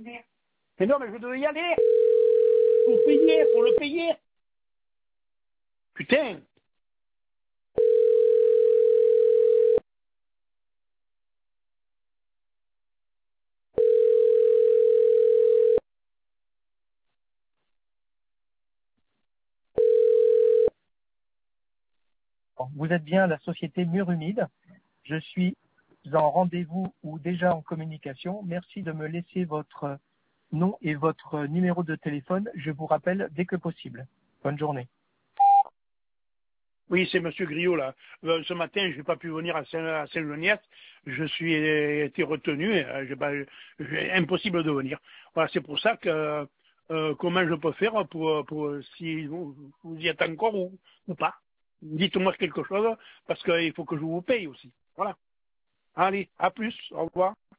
Mais non, mais je devais y aller. Pour le payer. Putain. Vous êtes bien à la société Mur Humide. Je suis en rendez-vous ou déjà en communication. Merci de me laisser votre nom et votre numéro de téléphone. Je vous rappelle dès que possible. Bonne journée. Oui, c'est Monsieur Griot, là. Ce matin, je n'ai pas pu venir à Saint-Geniès. Je suis été retenu. Impossible de venir. Voilà, c'est pour ça que comment je peux faire pour si vous y êtes encore ou pas. Dites-moi quelque chose, parce qu'il faut que je vous paye aussi. Voilà. Allez, à plus. Au revoir.